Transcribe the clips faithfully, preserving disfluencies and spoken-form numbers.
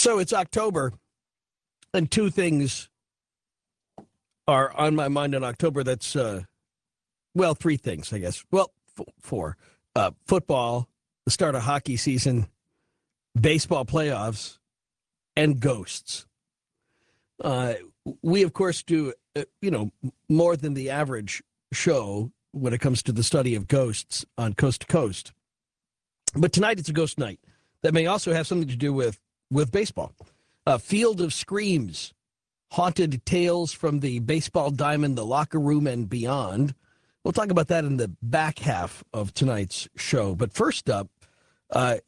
So it's October, and two things are on my mind in October. That's, uh, well, three things, I guess. Well, f- four. Uh, football, the start of hockey season, baseball playoffs, and ghosts. Uh, we, of course, do, uh, you know, more than the average show when it comes to the study of ghosts on Coast to Coast. But tonight it's a ghost night that may also have something to do with, with baseball. A Field of Screams, haunted tales from the baseball diamond, the locker room, and beyond. We'll talk about that in the back half of tonight's show. But first up, uh,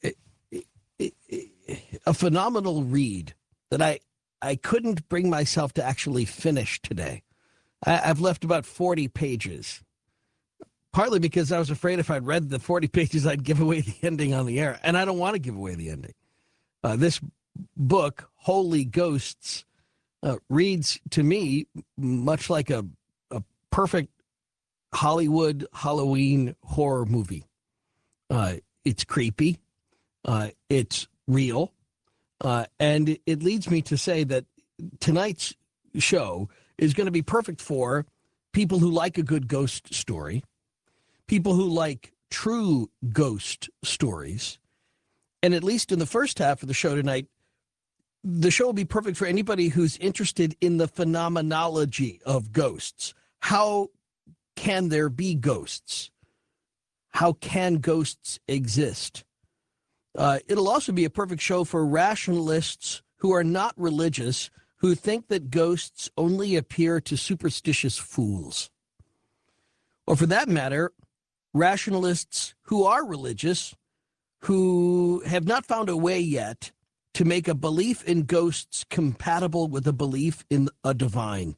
a phenomenal read that I, I couldn't bring myself to actually finish today. I, I've left about forty pages, partly because I was afraid if I'd read the forty pages, I'd give away the ending on the air, and I don't want to give away the ending. Uh, this book, Holy Ghosts, uh, reads to me much like a, a perfect Hollywood Halloween horror movie. Uh, it's creepy. Uh, it's real. Uh, and it leads me to say that tonight's show is going to be perfect for people who like a good ghost story, people who like true ghost stories. And at least in the first half of the show tonight, the show will be perfect for anybody who's interested in the phenomenology of ghosts. How can there be ghosts? How can ghosts exist? Uh, it'll also be a perfect show for rationalists who are not religious, who think that ghosts only appear to superstitious fools. Or for that matter, rationalists who are religious, who have not found a way yet to make a belief in ghosts compatible with a belief in a divine.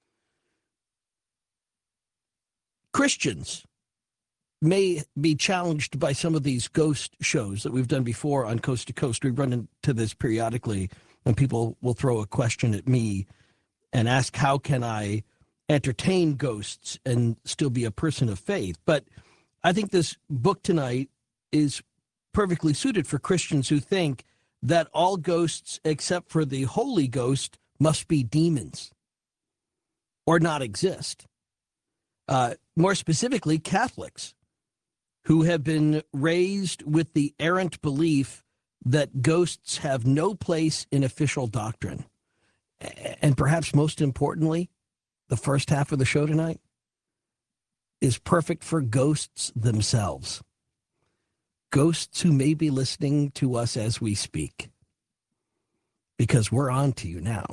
Christians may be challenged by some of these ghost shows that we've done before on Coast to Coast. We run into this periodically when people will throw a question at me and ask, how can I entertain ghosts and still be a person of faith? But I think this book tonight is perfectly suited for Christians who think that all ghosts except for the Holy Ghost must be demons or not exist. Uh, more specifically, Catholics who have been raised with the errant belief that ghosts have no place in official doctrine. And perhaps most importantly, the first half of the show tonight is perfect for ghosts themselves. Ghosts who may be listening to us as we speak, because we're on to you now.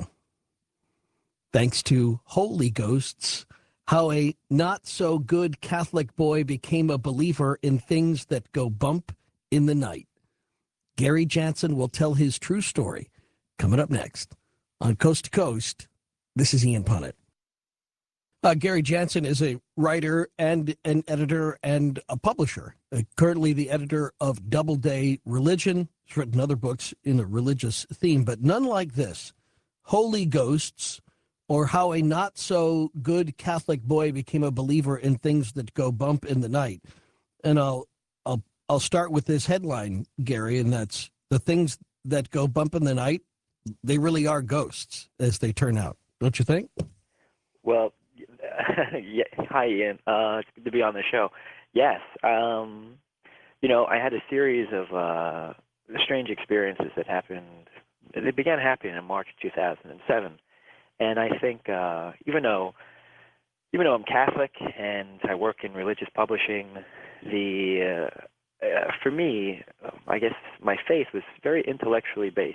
Thanks to Holy Ghosts, how a not-so-good Catholic boy became a believer in things that go bump in the night. Gary Jansen will tell his true story coming up next on Coast to Coast. This is Ian Punnett. Uh, Gary Jansen is a writer and an editor and a publisher, uh, currently the editor of Doubleday Religion. He's written other books in a religious theme, but none like this, Holy Ghosts, or how a not-so-good Catholic boy became a believer in things that go bump in the night. And I'll I'll I'll start with this headline, Gary, and that's the things that go bump in the night, they really are ghosts, as they turn out. Don't you think? Well, yeah, hi, Ian. Uh, it's good to be on the show. Yes. Um, you know, I had a series of uh, strange experiences that happened. They began happening in March two thousand seven. And I think uh, even though even though I'm Catholic and I work in religious publishing, the uh, uh, for me, I guess my faith was very intellectually based.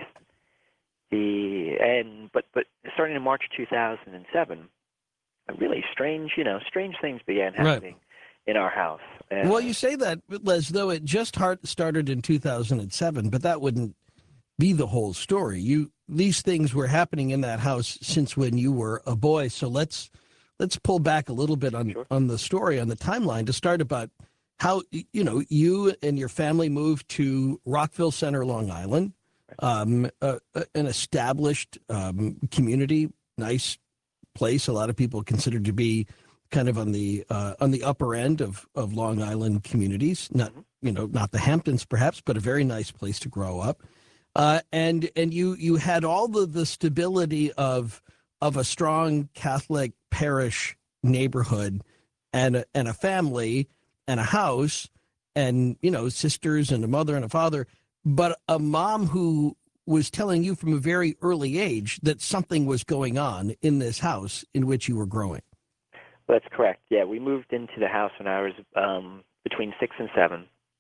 The and but but starting in March two thousand seven, really strange, you know, strange things began happening right in our house. And, well, you say that as though it just hard started in two thousand seven, but that wouldn't be the whole story. You these things were happening in that house since when you were a boy. So let's let's pull back a little bit on Sure. on the story, on the timeline, to start about how, you know, you and your family moved to Rockville Center, Long Island, um, uh, an established um, community, nice place. A lot of people consider to be kind of on the uh, on the upper end of, of Long Island communities. Not, you know, not the Hamptons perhaps, but a very nice place to grow up. Uh, and and you you had all the, the stability of of a strong Catholic parish neighborhood and a, and a family and a house and, you know, sisters and a mother and a father, but a mom who was telling you from a very early age that something was going on in this house in which you were growing. That's correct. Yeah, we moved into the house when I was um, between six and seven.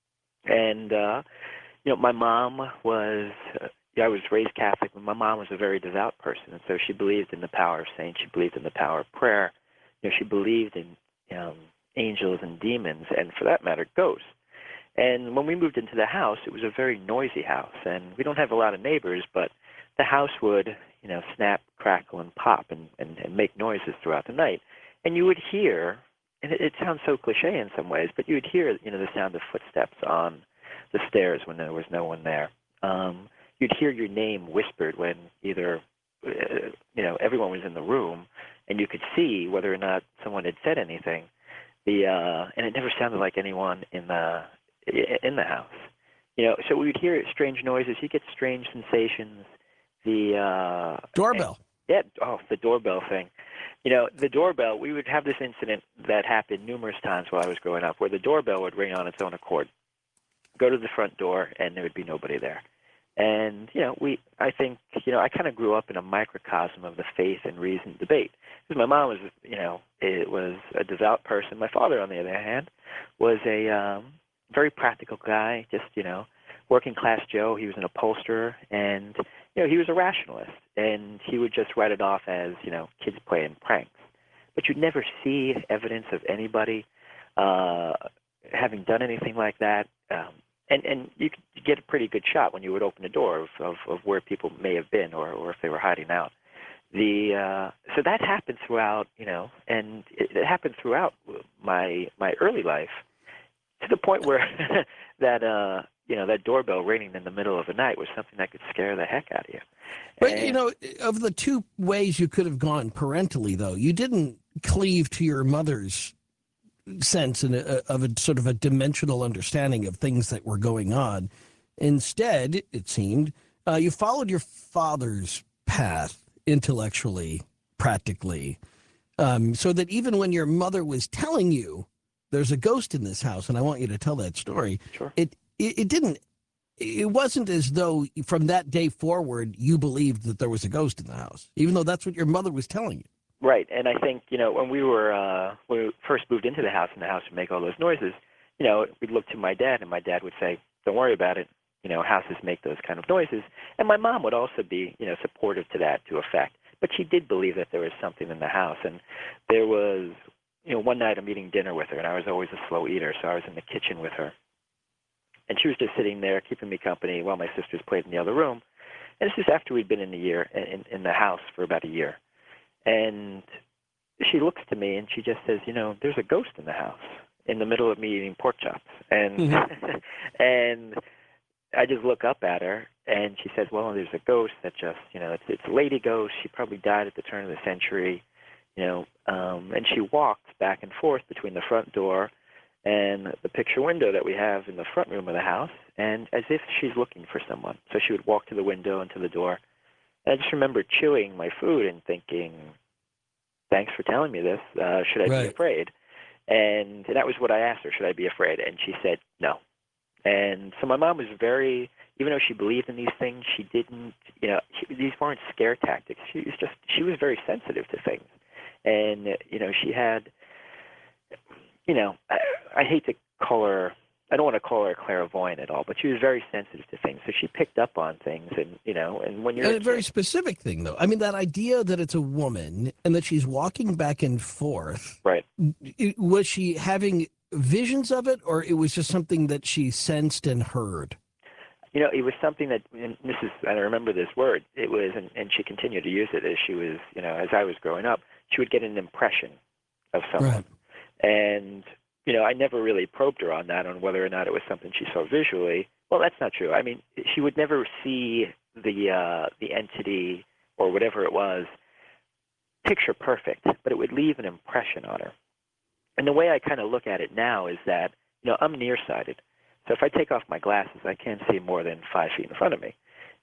And, uh, you know, my mom was, uh, yeah, I was raised Catholic, but my mom was a very devout person. And so she believed in the power of saints. She believed in the power of prayer. You know, she believed in um, angels and demons, and for that matter, ghosts. And when we moved into the house, it was a very noisy house. And we don't have a lot of neighbors, but the house would, you know, snap, crackle, and pop and, and, and make noises throughout the night. And you would hear, and it, it sounds so cliche in some ways, but you would hear, you know, the sound of footsteps on the stairs when there was no one there. Um, you'd hear your name whispered when either, uh, you know, everyone was in the room, and you could see whether or not someone had said anything. The uh, and it never sounded like anyone in the in the house. You know, so we would hear strange noises. You get strange sensations. The uh, Doorbell. And, yeah. Oh, the doorbell thing. You know, the doorbell, we would have this incident that happened numerous times while I was growing up where the doorbell would ring on its own accord, go to the front door, and there would be nobody there. And, you know, we, I think, you know, I kind of grew up in a microcosm of the faith and reason debate. Because my mom was, you know, it was a devout person. My father, on the other hand, was a um, very practical guy, just, you know, working class Joe. He was an upholsterer, and, you know, he was a rationalist. And he would just write it off as, you know, kids playing pranks. But you'd never see evidence of anybody uh, having done anything like that. Um, And and you could get a pretty good shot when you would open the door of, of, of where people may have been or, or if they were hiding out. The uh, so that happened throughout, you know, and it, it happened throughout my my early life, to the point where that uh, you know that doorbell ringing in the middle of the night was something that could scare the heck out of you. But, and, you know, of the two ways you could have gone parentally, though, you didn't cleave to your mother's sense and a, of a sort of a dimensional understanding of things that were going on. Instead, it seemed, uh, you followed your father's path intellectually, practically, um, so that even when your mother was telling you there's a ghost in this house, and I want you to tell that story, sure. it, it, it didn't, it wasn't as though from that day forward you believed that there was a ghost in the house, even though that's what your mother was telling you. Right, and I think, you know, when we were uh, when we first moved into the house and the house would make all those noises, you know, we'd look to my dad, and my dad would say, "Don't worry about it. You know, houses make those kind of noises." And my mom would also be, you know, supportive to that to effect. But she did believe that there was something in the house, and there was, you know, one night I'm eating dinner with her, and I was always a slow eater, so I was in the kitchen with her, and she was just sitting there keeping me company while my sisters played in the other room. And this is after we'd been in the year in, in the house for about a year. And she looks to me and she just says, you know, there's a ghost in the house in the middle of me eating pork chops. And mm-hmm. and I just look up at her and she says, well, there's a ghost that just, you know, it's it's a lady ghost. She probably died at the turn of the century, you know. Um, and she walked back and forth between the front door and the picture window that we have in the front room of the house, and as if she's looking for someone. So she would walk to the window and to the door. I just remember chewing my food and thinking, thanks for telling me this. Uh, should I right. be afraid? And that was what I asked her, should I be afraid? And she said, no. And so my mom was very, even though she believed in these things, she didn't, you know, she, these weren't scare tactics. She was just, she was very sensitive to things. And, you know, she had, you know, I, I hate to call her, I don't want to call her clairvoyant at all, but she was very sensitive to things. So she picked up on things, and, you know, and when you're... A, a very kid, specific thing, though. I mean, that idea that it's a woman and that she's walking back and forth. Right. It, was she having visions of it, or it was just something that she sensed and heard? You know, it was something that, and this is, and I remember this word, it was, and, and she continued to use it as she was, you know, as I was growing up, she would get an impression of someone. Right. And... You know, I never really probed her on that, on whether or not it was something she saw visually. Well, that's not true. I mean, she would never see the uh, the entity or whatever it was picture perfect, but it would leave an impression on her. And the way I kind of look at it now is that, you know, I'm nearsighted. So if I take off my glasses, I can't see more than five feet in front of me.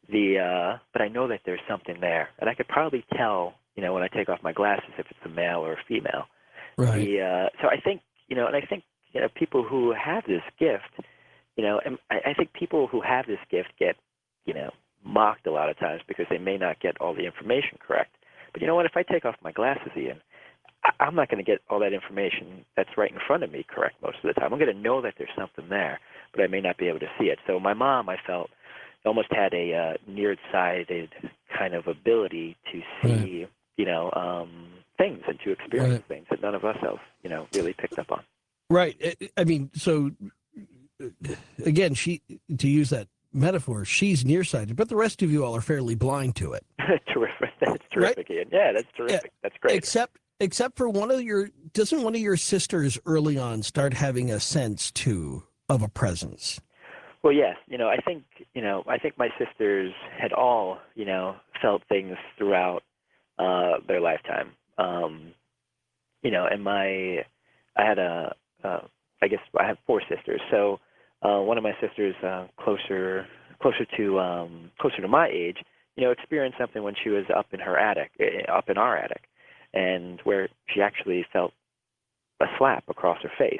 the uh, but I know that there's something there, and I could probably tell, you know, when I take off my glasses if it's a male or a female. Right. The uh, so I think, you know, and I think, you know, people who have this gift, you know, and I, I think people who have this gift get, you know, mocked a lot of times because they may not get all the information correct. But you know what? If I take off my glasses, Ian, I, I'm not going to get all that information that's right in front of me correct most of the time. I'm going to know that there's something there, but I may not be able to see it. So my mom, I felt, almost had a uh, near-sighted kind of ability to see, Right. you know, um, things and to experience Right. things that none of us else, you know, really picked up on. Right. I- I mean, so uh, again, she, to use that metaphor, she's nearsighted, but the rest of you all are fairly blind to it. Terrific. That's Right? terrific, Ian. Yeah, that's terrific. That's great. Except, except for one of your, doesn't one of your sisters early on start having a sense too of a presence? Well, yes. You know, I think, you know, I think my sisters had all, you know, felt things throughout uh, their lifetime. Um, you know, and my, I had a, uh, I guess I have four sisters. So uh, one of my sisters, uh, closer, closer to, um, closer to my age, you know, experienced something when she was up in her attic, eh, up in our attic, and where she actually felt a slap across her face.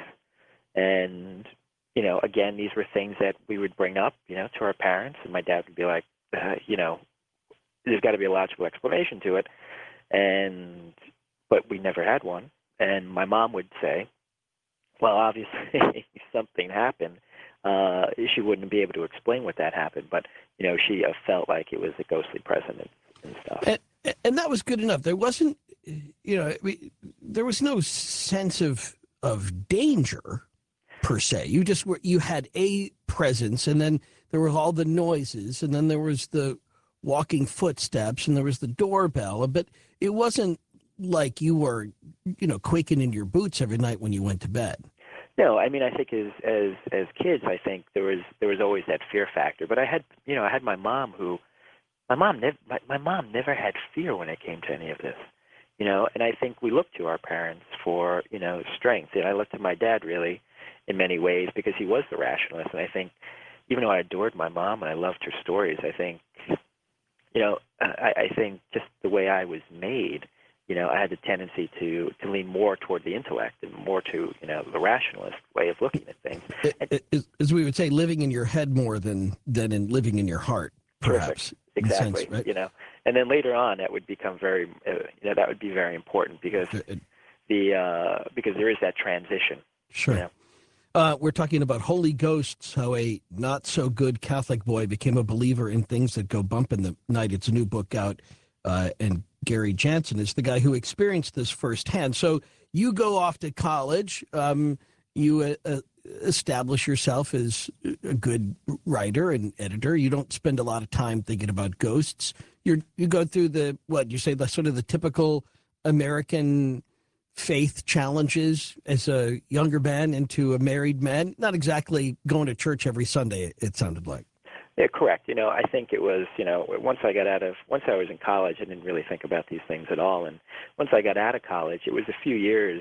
And, you know, again, these were things that we would bring up, you know, to our parents, and my dad would be like, uh, you know, there's got to be a logical explanation to it. And, but we never had one. And my mom would say, well, obviously something happened. Uh, she wouldn't be able to explain what that happened, but, you know, she uh, felt like it was a ghostly presence and, and stuff. And, and that was good enough. There wasn't, you know, I mean, there was no sense of of danger per se. You just were, you had a presence, and then there were all the noises, and then there was the walking footsteps, and there was the doorbell. But it wasn't like you were, you know, quaking in your boots every night when you went to bed. No, I mean, I think as as as kids, I think there was there was always that fear factor. But I had, you know, I had my mom who, my mom never, my, my mom never had fear when it came to any of this, you know. And I think we looked to our parents for, you know, strength. And I looked to my dad really, in many ways, because he was the rationalist. And I think, even though I adored my mom and I loved her stories, I think, you know, I, I think just the way I was made, you know, I had the tendency to, to lean more toward the intellect and more to, you know, the rationalist way of looking at things. It, it, as we would say, living in your head more than than in living in your heart, perhaps. Terrific. Exactly. Sense, right? You know, and then later on, that would become very, uh, you know, that would be very important because It, the uh, because there is that transition. sure. You know? Uh, we're talking about Holy Ghosts, how a not so good Catholic boy became a believer in things that go bump in the night. It's a new book out, uh, and Gary Jansen is the guy who experienced this firsthand. So you go off to college, um, you uh, uh, establish yourself as a good writer and editor. You don't spend a lot of time thinking about ghosts. You're you go through the what you say the sort of the typical American faith challenges as a younger man into a married man. Not exactly going to church every Sunday, it sounded like. Yeah, correct. You know, I think it was, you know, once I got out of, once I was in college, I didn't really think about these things at all. And once I got out of college, it was a few years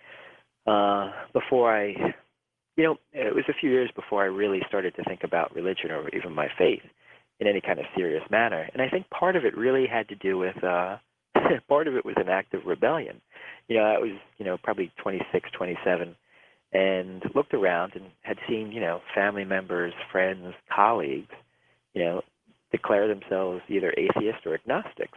uh, before I, you know, it was a few years before I really started to think about religion or even my faith in any kind of serious manner. And I think part of it really had to do with, uh, part of it was an act of rebellion. You know, I was, you know, probably twenty-six, twenty-seven, and looked around and had seen, you know, family members, friends, colleagues, you know, declare themselves either atheist or agnostics.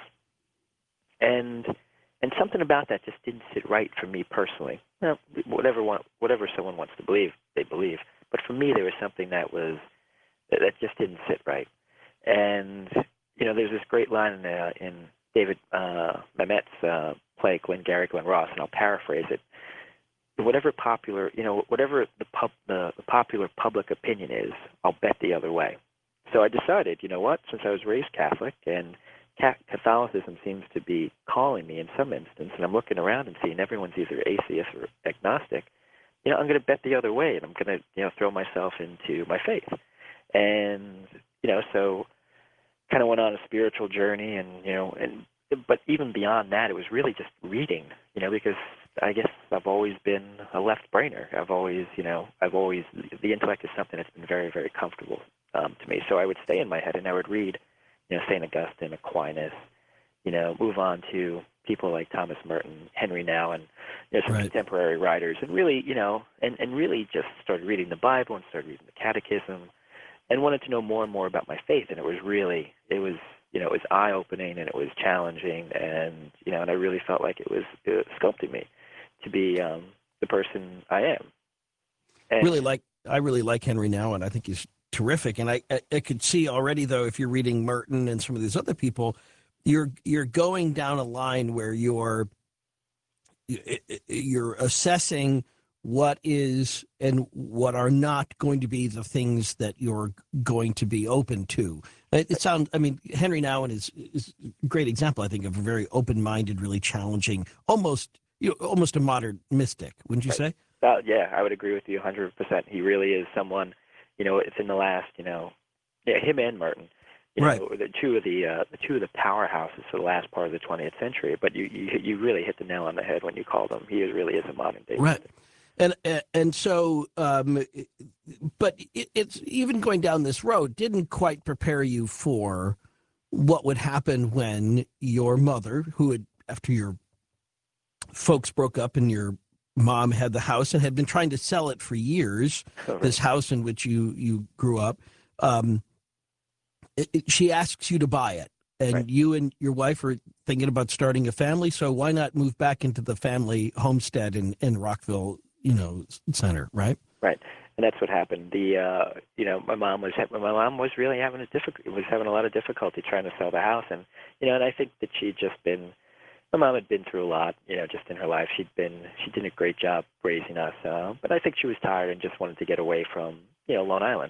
And and something about that just didn't sit right for me personally. Well, whatever one, whatever someone wants to believe, they believe. But for me, there was something that was that, that just didn't sit right. And you know, there's this great line in, uh, in David uh, Mamet's uh, play Glengarry Glen Ross, and I'll paraphrase it. Whatever popular, you know, whatever the, pub, the, the popular public opinion is, I'll bet the other way. So I decided, you know what, since I was raised Catholic and Catholicism seems to be calling me in some instance, and I'm looking around and seeing everyone's either atheist or agnostic, you know, I'm going to bet the other way, and I'm going to, you know, throw myself into my faith. And, you know, so kind of went on a spiritual journey, and, you know, and but even beyond that, it was really just reading, you know, because I guess I've always been a left-brainer. I've always, you know, I've always, the intellect is something that's been very, very comfortable um, to me. So I would stay in my head, and I would read, you know, Saint Augustine, Aquinas, you know, move on to people like Thomas Merton, Henry Nouwen, you know, some Right. contemporary writers, and really, you know, and, and really just started reading the Bible and started reading the Catechism, and wanted to know more and more about my faith. And it was really, it was, you know, it was eye-opening, and it was challenging, and, you know, and I really felt like it was, it was sculpting me to be um, the person I am. And, Really like, I really like Henry Nouwen. I think he's terrific. And I, I, I could see already, though, if you're reading Merton and some of these other people, you're you're going down a line where you're you're assessing what is and what are not going to be the things that you're going to be open to. It, it sounds, I mean, Henry Nouwen is, is a great example, I think, of a very open-minded, really challenging, almost you know, almost a modern mystic, wouldn't you say? Uh, yeah, I would agree with you one hundred percent. He really is someone, you know, it's in the last, you know, yeah, him and Merton, you know, Right. the two of the uh, the two of the powerhouses for the last part of the twentieth century. But you, you you really hit the nail on the head when you called him. He is, really is a modern day. Right. And and so, um, but it, it's even going down this road didn't quite prepare you for what would happen when your mother, who had, after your folks broke up and your mom had the house and had been trying to sell it for years, Right. this house in which you, you grew up, um, it, it, she asks you to buy it. And Right. you and your wife are thinking about starting a family, so why not move back into the family homestead in, in Rockville, you know, Center, right? Right, and that's what happened. The uh, you know, my mom was my mom was really having a difficult was having a lot of difficulty trying to sell the house, and you know, and I think that she'd just been. My mom had been through a lot, you know, just in her life. She'd been, she did a great job raising us, uh, but I think she was tired and just wanted to get away from, you know, Long Island.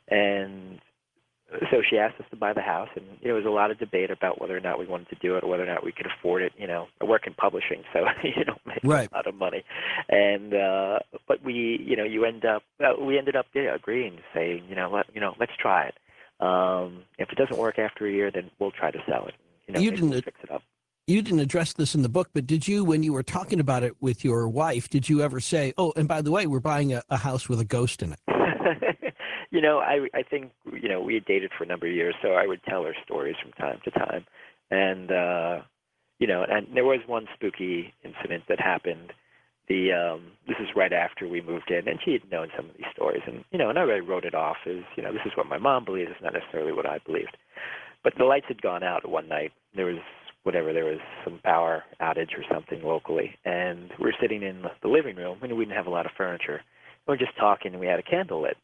And so she asked us to buy the house, and you know, there was a lot of debate about whether or not we wanted to do it or whether or not we could afford it. You know, I work in publishing, so you know, make Right. a lot of money. And uh, but we, you know, you end up, uh, we ended up yeah, agreeing, saying, you know, let, you know, let's try it. Um, if it doesn't work after a year, then we'll try to sell it. You know, You maybe didn't- we'll fix it up. You didn't address this in the book, but did you, when you were talking about it with your wife, did you ever say, oh, and by the way, we're buying a, a house with a ghost in it? You know, I I think, you know, we had dated for a number of years, so I would tell her stories from time to time. And, uh, you know, and there was one spooky incident that happened. The um, this is right after we moved in, and she had known some of these stories. And, you know, and I really wrote it off as, you know, this is what my mom believes. It's not necessarily what I believed. But the lights had gone out one night. There was whatever, there was some power outage or something locally. And we were sitting in the living room, and we didn't have a lot of furniture. We were just talking, and we had a candle lit.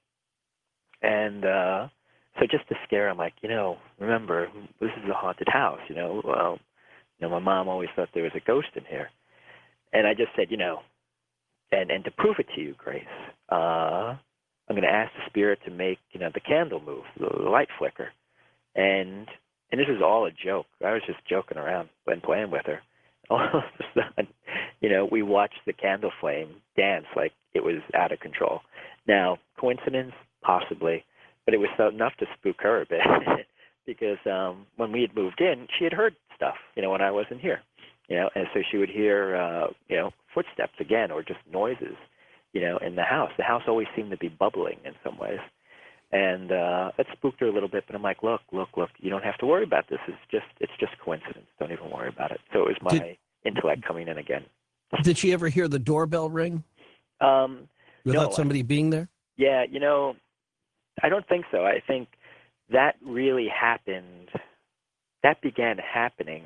And uh, so just to scare him, like, you know, remember, this is a haunted house, you know. Well, you know, my mom always thought there was a ghost in here. And I just said, you know, and, and to prove it to you, Grace, uh, I'm going to ask the spirit to make, you know, the candle move, the light flicker. And and this is all a joke. I was just joking around and playing with her. All of a sudden, you know, we watched the candle flame dance like it was out of control. Now, coincidence? Possibly. But it was so enough to spook her a bit because um, when we had moved in, she had heard stuff, you know, when I wasn't here. You know, and so she would hear, uh, you know, footsteps again or just noises, you know, in the house. The house always seemed to be bubbling in some ways. And uh, that spooked her a little bit, but I'm like, look, look, look, you don't have to worry about this. It's just it's just coincidence. Don't even worry about it. So it was my Did- intellect coming in again. Did she ever hear the doorbell ring Um, without No, I- somebody being there? yeah, you know, I don't think so. I think that really happened, that began happening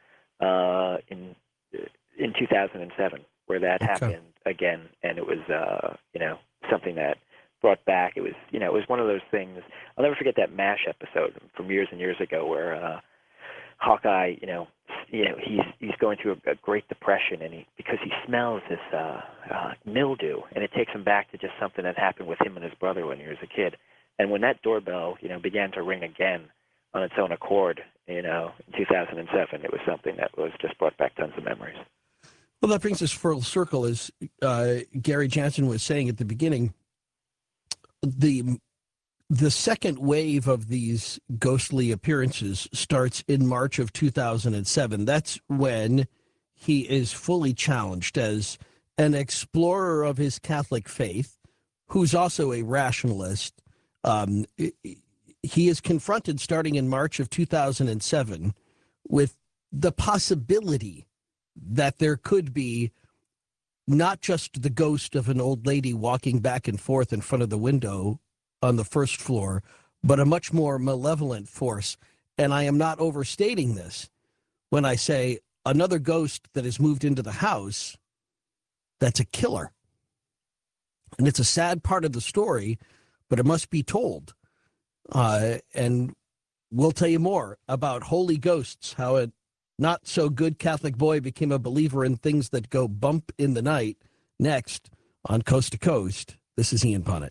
uh, in in two thousand seven, where that Okay. happened again, and it was, uh, you know, something that brought back. It was, you know, it was one of those things. I'll never forget that MASH episode from years and years ago, where uh, Hawkeye, you know, you know, he's he's going through a, a Great Depression, and he because he smells this uh, uh, mildew, and it takes him back to just something that happened with him and his brother when he was a kid. And when that doorbell, you know, began to ring again on its own accord, you know, in two thousand seven, it was something that was just brought back tons of memories. Well, that brings us full circle, as uh, Gary Jansen was saying at the beginning. The the second wave of these ghostly appearances starts in March of two thousand seven. That's when he is fully challenged as an explorer of his Catholic faith, who's also a rationalist. Um, he is confronted starting in March of two thousand seven with the possibility that there could be not just the ghost of an old lady walking back and forth in front of the window on the first floor, but a much more malevolent force. And I am not overstating this when I say another ghost that has moved into the house that's a killer. And it's a sad part of the story, but it must be told. Uh, and we'll tell you more about holy ghosts, how a not so good Catholic boy became a believer in things that go bump in the night, next on Coast to Coast. This is Ian Punnett.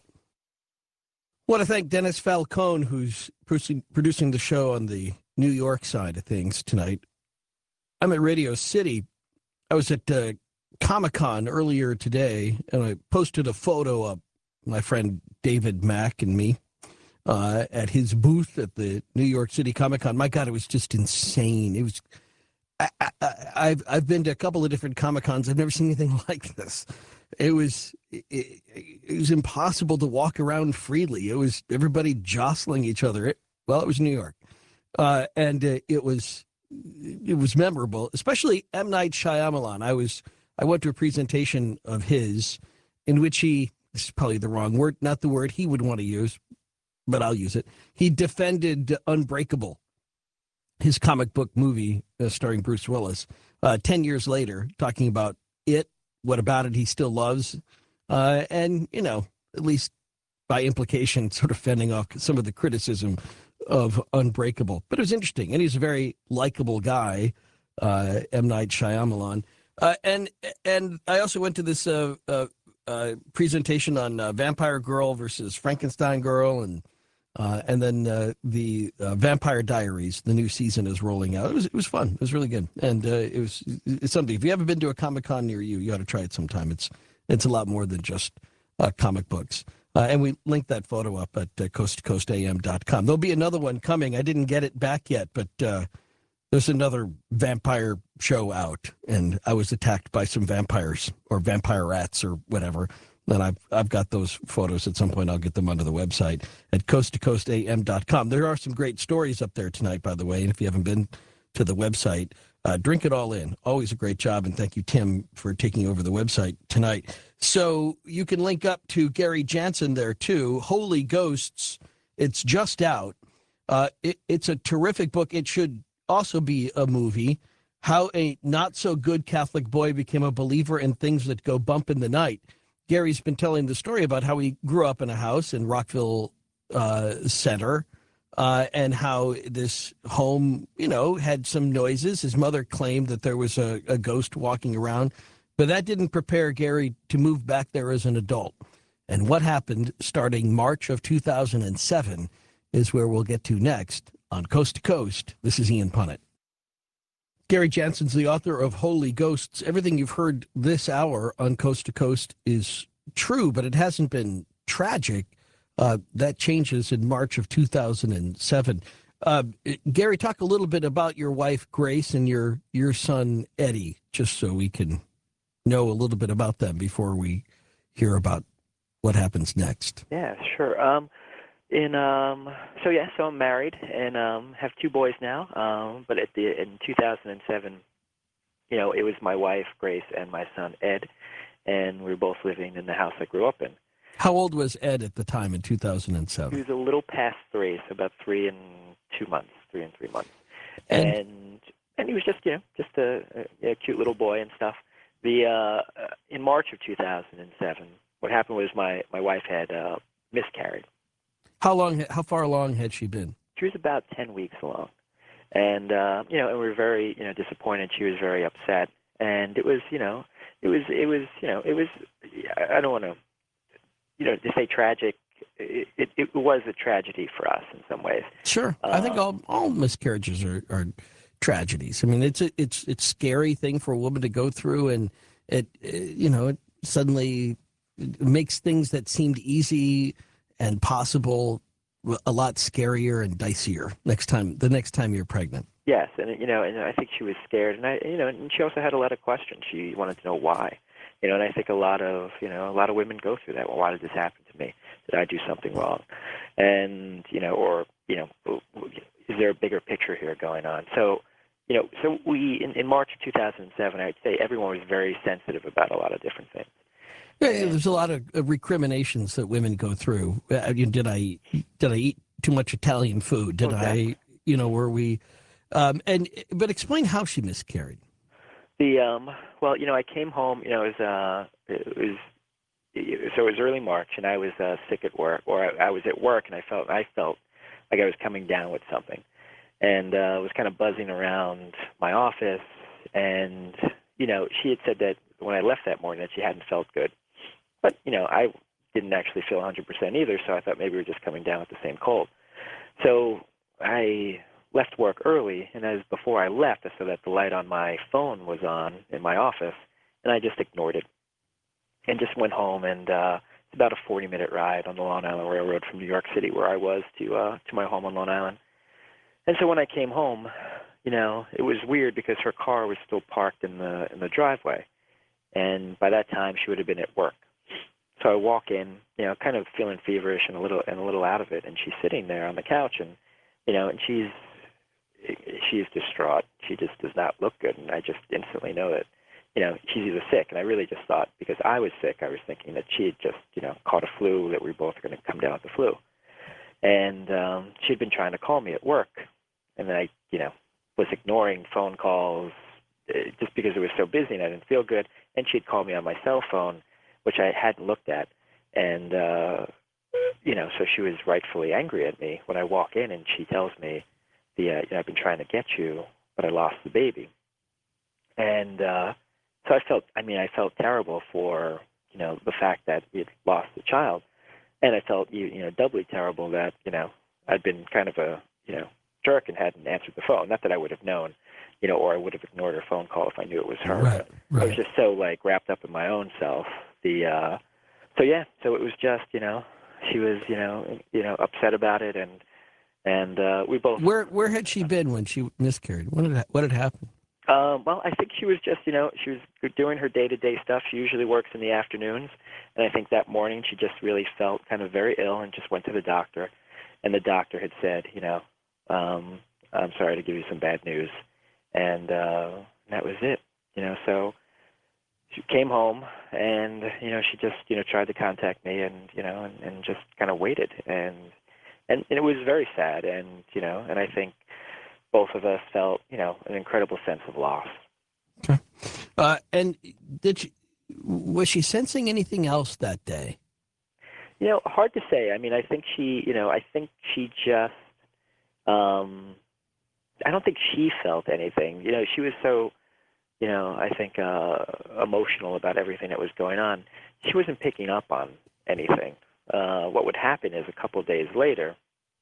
I want to thank Dennis Falcone, who's producing the show on the New York side of things tonight. I'm at Radio City. I was at uh, Comic-Con earlier today, and I posted a photo of my friend David Mack and me uh, at his booth at the New York City Comic-Con. My God, it was just insane. It was. I, I, I've I've been to a couple of different Comic-Cons. I've never seen anything like this. It was it, it was impossible to walk around freely. It was everybody jostling each other. It, well, it was New York, uh, and uh, it was it was memorable, especially M. Night Shyamalan. I was I went to a presentation of his in which he, this is probably the wrong word, not the word he would want to use, but I'll use it. He defended Unbreakable, his comic book movie uh, starring Bruce Willis, uh, ten years later, talking about it, what about it he still loves, uh, and, you know, at least by implication, sort of fending off some of the criticism of Unbreakable. But it was interesting, and he's a very likable guy, uh, M. Night Shyamalan. Uh, and and I also went to this uh, uh, uh, presentation on uh, Vampire Girl versus Frankenstein Girl, and Uh, and then uh, the uh, Vampire Diaries, the new season is rolling out. It was it was fun. It was really good, and uh, it was it's something. If you haven't been to a Comic-Con near you, you ought to try it sometime. It's it's a lot more than just uh, comic books. Uh, and we linked that photo up at uh, coast to coast a m dot com. There'll be another one coming. I didn't get it back yet, but uh, there's another vampire show out, and I was attacked by some vampires or vampire rats or whatever. And I've, I've got those photos. At some point, I'll get them onto the website at coast to coast a m dot com. There are some great stories up there tonight, by the way. And if you haven't been to the website, uh, drink it all in. Always a great job. And thank you, Tim, for taking over the website tonight. So you can link up to Gary Jansen there, too. Holy Ghosts. It's just out. Uh, it, it's a terrific book. It should also be a movie. How a not-so-good Catholic boy became a believer in things that go bump in the night. Gary's been telling the story about how he grew up in a house in Rockville uh, Center uh, and how this home, you know, had some noises. His mother claimed that there was a, a ghost walking around, but that didn't prepare Gary to move back there as an adult. And what happened starting March of two thousand seven is where we'll get to next on Coast to Coast. This is Ian Punnett. Gary Jansen's the author of Holy Ghosts. Everything you've heard this hour on Coast to Coast is true, but it hasn't been tragic. Uh, that changes in March of two thousand seven. Uh, Gary, talk a little bit about your wife, Grace, and your, your son, Eddie, just so we can know a little bit about them before we hear about what happens next. Yeah, sure. Um, In um, so yeah, so I'm married and um, have two boys now. Um, but at the in two thousand seven, you know, it was my wife Grace and my son Ed, and we were both living in the house I grew up in. How old was Ed at the time in two thousand seven? He was a little past three, so about three and two months, three and three months, and and, and he was just you know just a, a, a cute little boy and stuff. The uh, in March of two thousand seven, what happened was my my wife had uh, miscarried. How long? How far along had she been? She was about ten weeks along, and uh, you know, and we were very, you know, disappointed. She was very upset, and it was, you know, it was, it was, you know, it was. I don't want to, you know, to say tragic. It, it, it was a tragedy for us in some ways. Sure, um, I think all all miscarriages are, are tragedies. I mean, it's a, it's it's scary thing for a woman to go through, and it, it you know, it suddenly makes things that seemed easy and possible a lot scarier and dicier next time the next time you're pregnant. Yes, and you know, and I think she was scared, and I, you know, and she also had a lot of questions. She wanted to know why, you know, and I think a lot of, you know, a lot of women go through that. Well, why did this happen to me? Did I do something wrong? And you know, or you know, is there a bigger picture here going on? So, you know, so we in, in March of two thousand seven, I'd say everyone was very sensitive about a lot of different things. Yeah, there's a lot of uh, recriminations that women go through. Uh, you- did I did I eat too much Italian food? Did Exactly. I, you know, were we? Um, and but explain how she miscarried. The um, well, you know, I came home. You know, it was uh, it was so it was early March, and I was uh, sick at work, or I, I was at work, and I felt I felt like I was coming down with something, and uh, was kind of buzzing around my office, and you know, she had said that when I left that morning that she hadn't felt good, but you know, I didn't actually feel one hundred percent either, so I thought maybe we were just coming down with the same cold. So I left work early, and as before I left, I saw that the light on my phone was on in my office, and I just ignored it and just went home. And uh, it's about a forty-minute ride on the Long Island Railroad from New York City, where I was, to uh, to my home on Long Island. And so when I came home, you know, it was weird because her car was still parked in the in the driveway, and by that time she would have been at work. So I walk in, you know, kind of feeling feverish and a little and a little out of it, and she's sitting there on the couch, and you know, and she's she's distraught. She just does not look good, and I just instantly know that, you know, she's either sick. And I really just thought, because I was sick, I was thinking that she had just, you know, caught a flu, that we were both going to come down with the flu. And um, she'd been trying to call me at work, and then I, you know, was ignoring phone calls uh, just because it was so busy and I didn't feel good. And she'd called me on my cell phone, which I hadn't looked at, and uh, you know, so she was rightfully angry at me when I walk in, and she tells me, "The uh, you know, I've been trying to get you, but I lost the baby." And uh, so I felt, I mean, I felt terrible for, you know, the fact that we had lost the child, and I felt, you you know, doubly terrible that, you know, I'd been kind of a, you know, jerk and hadn't answered the phone. Not that I would have known, you know, or I would have ignored her phone call if I knew it was her. Right, But I was right. just so like wrapped up in my own self. The uh, so yeah, so it was just, you know, she was, you know, you know, upset about it, and and uh, we both. Where where had she been when she miscarried? What had what had happened? Um, well, I think she was just, you know, she was doing her day-to-day stuff. She usually works in the afternoons, and I think that morning she just really felt kind of very ill and just went to the doctor, and the doctor had said, you know, um, I'm sorry to give you some bad news, and uh, that was it, you know. So she came home, and you know, she just, you know, tried to contact me, and you know, and, and just kind of waited, and, and and it was very sad, and you know, and I think both of us felt, you know, an incredible sense of loss. Okay. Uh, and did she, was she sensing anything else that day? You know, hard to say. I mean, I think she, you know, I think she just, um, I don't think she felt anything. You know, she was so, you know, I think uh, emotional about everything that was going on. She wasn't picking up on anything. Uh, what would happen is a couple of days later,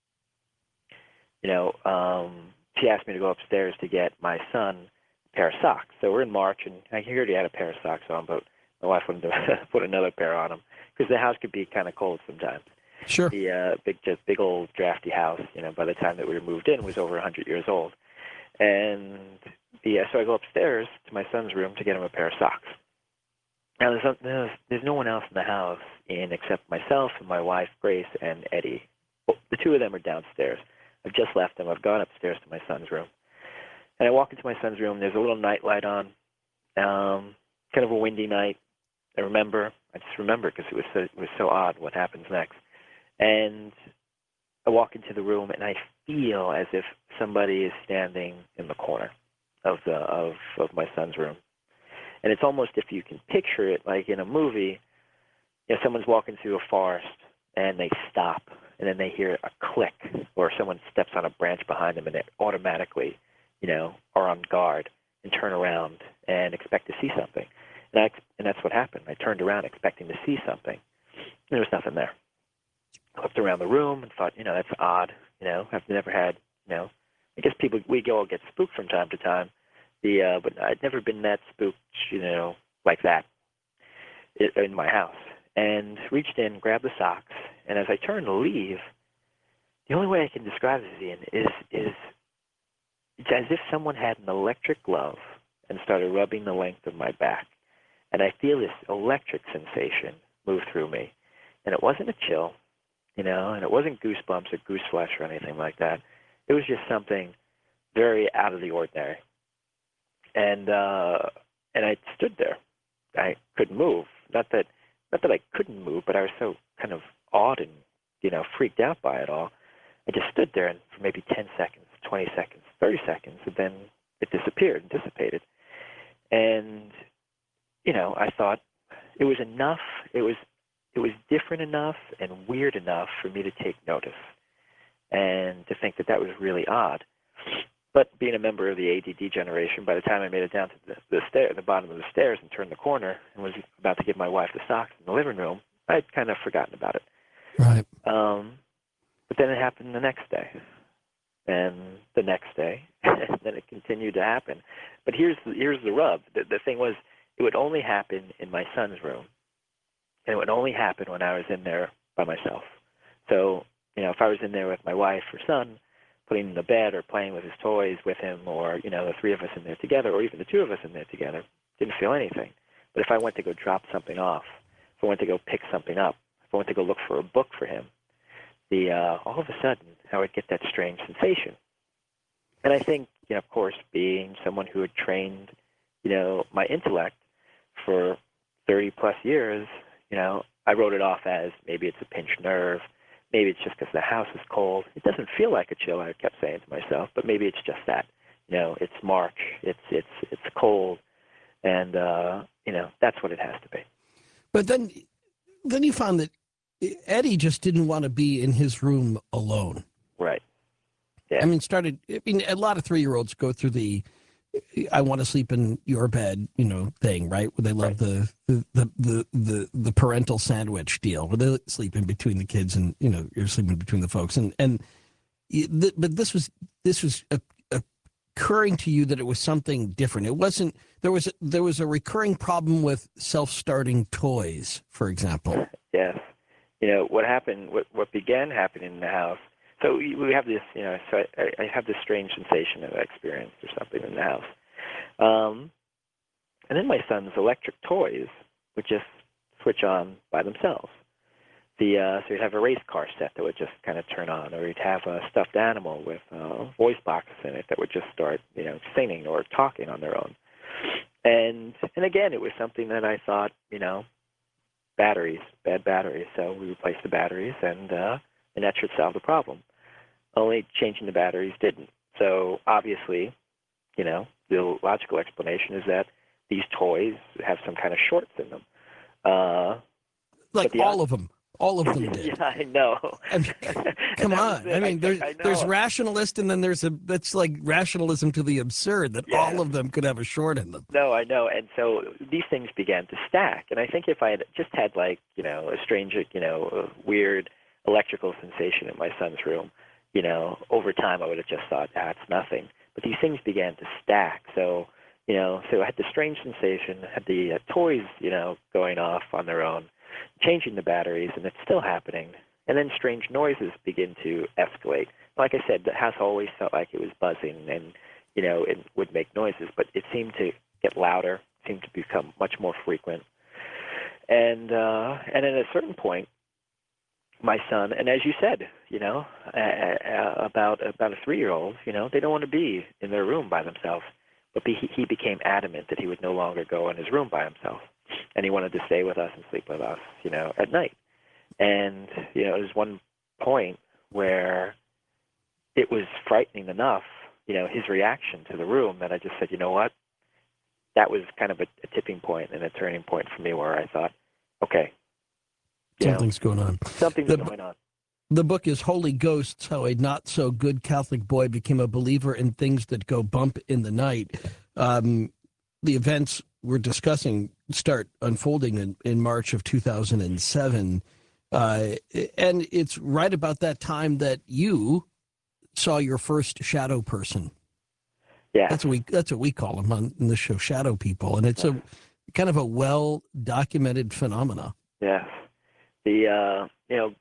you know, um, she asked me to go upstairs to get my son a pair of socks. So we're in March, and I heard he had a pair of socks on, but my wife wanted to put another pair on him because the house could be kind of cold sometimes. Sure. The uh, big, just big old drafty house, you know, by the time that we were moved in, was over one hundred years old. And the, uh, so I go upstairs to my son's room to get him a pair of socks. Now, there's, there's, there's no one else in the house in except myself and my wife, Grace, and Eddie. Well, the two of them are downstairs. I've just left them. I've gone upstairs to my son's room. And I walk into my son's room. There's a little night light on, um, kind of a windy night. I remember, I just remember because it was so, it was so odd what happens next. And I walk into the room, and I feel as if somebody is standing in the corner of the of, of my son's room. And it's almost, if you can picture it, like in a movie, you know, someone's walking through a forest, and they stop, and then they hear a click, or someone steps on a branch behind them, and they automatically, you know, are on guard and turn around and expect to see something. And, I, and that's what happened. I turned around expecting to see something, and there was nothing there. I looked around the room and thought, you know, that's odd. You know, I've never had, you know, I guess people, we all get spooked from time to time. The, uh, but I'd never been that spooked, you know, like that in my house. And reached in, grabbed the socks, and as I turned to leave, the only way I can describe this, Ian, is is it's as if someone had an electric glove and started rubbing the length of my back. And I feel this electric sensation move through me. And it wasn't a chill. you know, and it wasn't goosebumps or goose flesh or anything like that. It was just something very out of the ordinary. And uh, and I stood there. I couldn't move. Not that not that I couldn't move, but I was so kind of awed and, you know, freaked out by it all. I just stood there and for maybe ten seconds, twenty seconds, thirty seconds, and then it disappeared and dissipated. And, you know, I thought it was enough, it was it was different enough and weird enough for me to take notice and to think that that was really odd. But being a member of the A D D generation, by the time I made it down to the, the stair, the bottom of the stairs and turned the corner and was about to give my wife the socks in the living room, I'd kind of forgotten about it. Right. Um, but then it happened the next day, and the next day, and then it continued to happen. But here's the, here's the rub. The, the thing was, it would only happen in my son's room, and it would only happen when I was in there by myself. So, you know, if I was in there with my wife or son, putting him in the bed or playing with his toys with him, or, you know, the three of us in there together, or even the two of us in there together, didn't feel anything. But if I went to go drop something off, if I went to go pick something up, if I went to go look for a book for him, the uh, all of a sudden I would get that strange sensation. And I think, you know, of course, being someone who had trained, you know, my intellect for thirty plus years, you know, I wrote it off as maybe it's a pinched nerve. Maybe it's just because the house is cold. It doesn't feel like a chill, I kept saying to myself, but maybe it's just that. You know, it's March, it's it's it's cold, and uh, you know, that's what it has to be. But then, then you found that Eddie just didn't want to be in his room alone. Right. Yeah. I mean, started. I mean, a lot of three-year-olds go through the "I want to sleep in your bed," you know, thing, right? Where they love right. the, the the the the parental sandwich deal, where they sleep in between the kids, and you know, you're sleeping between the folks, and and but this was this was occurring to you that it was something different. It wasn't. There was there was a recurring problem with self-starting toys, for example. Yes. You know what happened. What what began happening in the house. So we have this, you know, so I, I have this strange sensation that I experienced or something in the house. Um, and then my son's electric toys would just switch on by themselves. The uh, so he'd have a race car set that would just kind of turn on, or he'd have a stuffed animal with uh, voice boxes in it that would just start, you know, singing or talking on their own. And and again, it was something that I thought, you know, batteries, bad batteries. So we replaced the batteries, and uh, and that should solve the problem. Only changing the batteries didn't. So obviously, you know, the logical explanation is that these toys have some kind of shorts in them. Uh, like all other, of them. All of them did. Yeah, I know. I mean, come on. I mean, I, there's, I there's rationalist, and then there's a, that's like rationalism to the absurd, that yeah. all of them could have a short in them. No, I know. And so these things began to stack. And I think if I had just had, like, you know, a strange, you know, weird electrical sensation in my son's room, you know, over time I would have just thought, ah, it's nothing. But these things began to stack. So, you know, so I had the strange sensation, had the uh, toys, you know, going off on their own, changing the batteries, and it's still happening. And then strange noises begin to escalate. Like I said, the house always felt like it was buzzing and, you know, it would make noises, but it seemed to get louder, seemed to become much more frequent. And uh, and at a certain point, my son, and as you said, you know, uh, about about a three-year-old, you know, they don't want to be in their room by themselves. But he, he became adamant that he would no longer go in his room by himself, and he wanted to stay with us and sleep with us, you know, at night. And you know, there was one point where it was frightening enough, you know, his reaction to the room, that I just said, you know what, that was kind of a, a tipping point and a turning point for me, where I thought, okay. Something's know, going on. Something's the, going on. The book is Holy Ghosts, How a Not-So-Good Catholic Boy Became a Believer in Things That Go Bump in the Night. Um, the events we're discussing start unfolding in, in March of two thousand seven. Uh, and it's right about that time that you saw your first shadow person. Yeah. That's what we, that's what we call them on the show, shadow people. And it's a kind of a well-documented phenomena. Yes. The, uh, you know,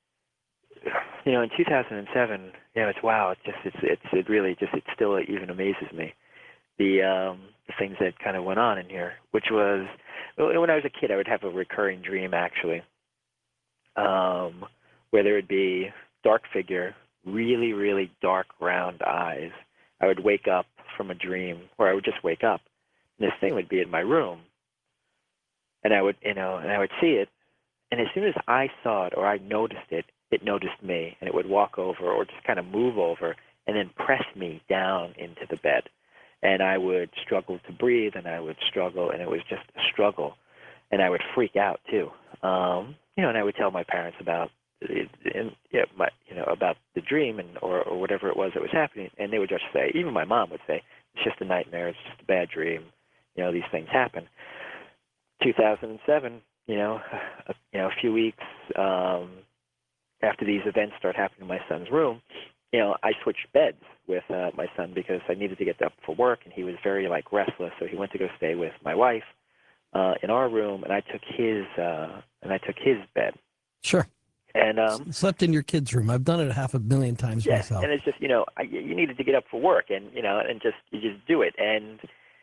you know, in two thousand seven, you know, it's wow. It's just, it's, it's, it really just, it still even amazes me. The, um, the things that kind of went on in here, which was, when I was a kid, I would have a recurring dream, actually, um, where there would be dark figure, really, really dark round eyes. I would wake up from a dream, or I would just wake up, and this thing would be in my room, and I would, you know, and I would see it, and as soon as I saw it or I noticed it, it noticed me, and it would walk over or just kind of move over and then press me down into the bed. And I would struggle to breathe, and I would struggle, and it was just a struggle. And I would freak out too, um, you know. And I would tell my parents about, it, and, yeah, my, you know, about the dream and or, or whatever it was that was happening. And they would just say, even my mom would say, "It's just a nightmare. It's just a bad dream. You know, these things happen." two thousand seven, you know, a, you know, a few weeks um, after these events started happening in my son's room, you know, I switched beds with uh, my son because I needed to get up for work, and he was very like restless. So he went to go stay with my wife uh, in our room, and I took his uh, and I took his bed. Sure. And um, slept in your kid's room. I've done it a half a million times yeah, myself. and it's just, you know, I, you needed to get up for work, and you know, and just you just do it, and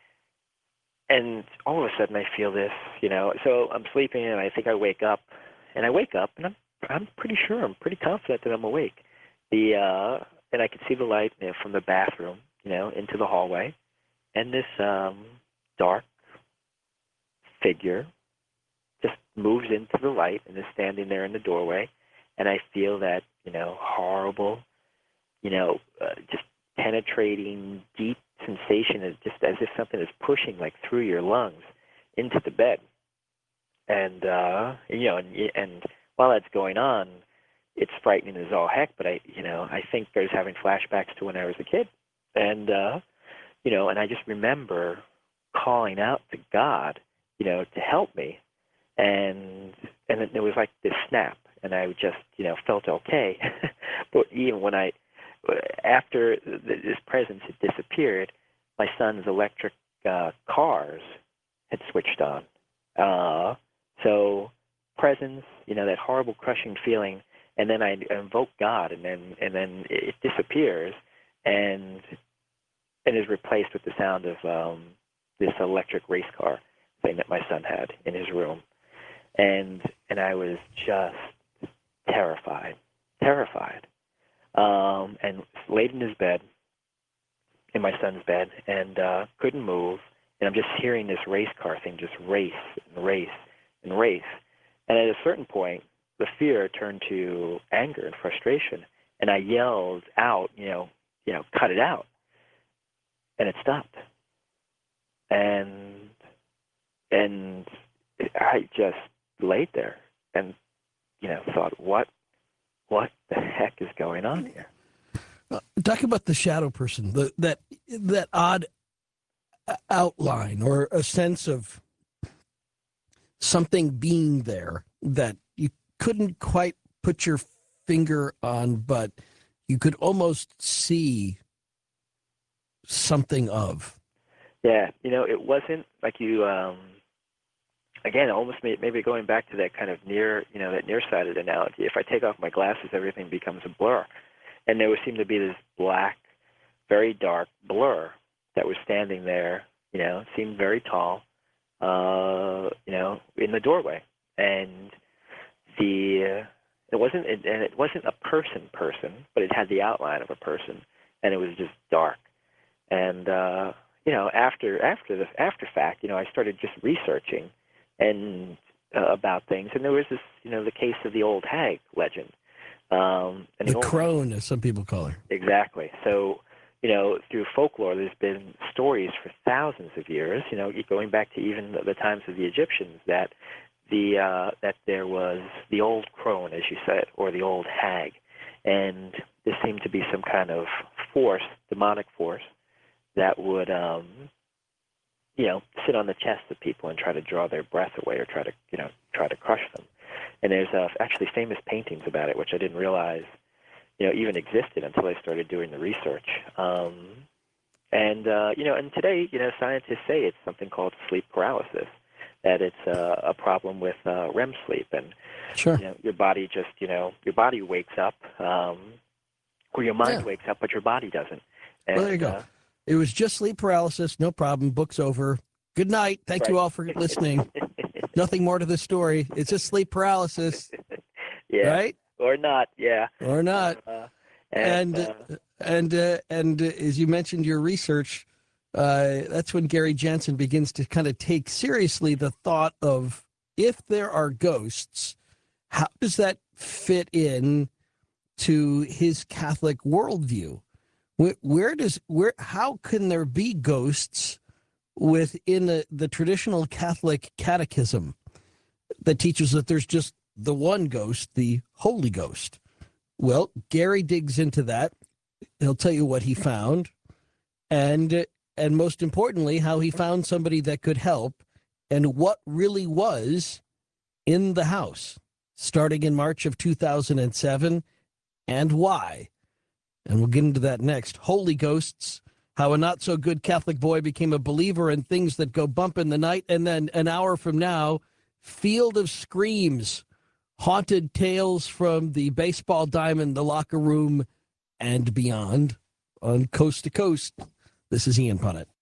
and all of a sudden I feel this, you know. So I'm sleeping, and I think I wake up, and I wake up, and I'm I'm pretty sure, I'm pretty confident that I'm awake. The uh, and I could see the light, you know, from the bathroom, you know, into the hallway, and this um, dark figure just moves into the light and is standing there in the doorway, and I feel that, you know, horrible, you know, uh, just penetrating, deep sensation, is just as if something is pushing like through your lungs into the bed, and uh, you know, and, and while that's going on, it's frightening as all heck, but I, you know, I think I was having flashbacks to when I was a kid, and uh, you know, and I just remember calling out to God, you know, to help me, and and it, it was like this snap, and I just, you know, felt okay, but even when I, after this presence had disappeared, my son's electric uh, cars had switched on, uh, so presence, you know, that horrible crushing feeling. And then I invoke God, and then and then it disappears, and and is replaced with the sound of um, this electric race car thing that my son had in his room, and and I was just terrified, terrified, um, and laid in his bed, in my son's bed, and uh, couldn't move, and I'm just hearing this race car thing just race and race and race, and at a certain point, the fear turned to anger and frustration, and I yelled out, you know, you know, cut it out, and it stopped. And and I just laid there and, you know, thought, what, what the heck is going on here? Uh, talk about the shadow person, the, that that odd outline or a sense of something being there that you couldn't quite put your finger on, but you could almost see something of. Yeah, you know, it wasn't like you, um, again, almost maybe going back to that kind of near, you know, that nearsighted analogy. If I take off my glasses, everything becomes a blur. And there would seem to be this black, very dark blur that was standing there, you know, seemed very tall, uh, you know, in the doorway. And the uh, it wasn't and it wasn't a person person, but it had the outline of a person, and it was just dark. And uh, you know, after after the after fact, you know, I started just researching and uh, about things, and there was this, you know, the case of the old hag legend, um, and the, the old, crone, as some people call her. Exactly. So, you know, through folklore, there's been stories for thousands of years, you know, going back to even the, the times of the Egyptians, that the uh, that there was the old crone, as you said, or the old hag, and there seemed to be some kind of force, demonic force, that would, um, you know, sit on the chests of people and try to draw their breath away, or try to, you know, try to crush them. And there's uh, actually famous paintings about it, which I didn't realize, you know, even existed until I started doing the research. Um, and uh, you know, and today, you know, scientists say it's something called sleep paralysis, that it's uh, a problem with uh, R E M sleep, and Sure. you know, your body just, you know, your body wakes up, um, or your mind Yeah. wakes up, but your body doesn't. And, Well, there you go. Uh, It was just sleep paralysis. No problem. Book's over. Good night. Thank right. you all for listening. Nothing more to the story. It's just sleep paralysis. Yeah. Right? or not, yeah. Or not. Uh, And and uh, and uh, and uh, as you mentioned your research, uh, that's when Gary Jansen begins to kind of take seriously the thought of, if there are ghosts, how does that fit in to his Catholic worldview? Where, where does where how can there be ghosts within the, the traditional Catholic catechism that teaches that there's just the one ghost, the Holy Ghost? Well, Gary digs into that. He'll tell you what he found, and and most importantly, how he found somebody that could help, and what really was in the house, starting in March of two thousand seven, and why. And we'll get into that next. Holy Ghosts, how a not-so-good Catholic boy became a believer in things that go bump in the night, and then an hour from now, Field of Screams, haunted tales from the baseball diamond, the locker room, and beyond on Coast to Coast. This is Ian Punnett.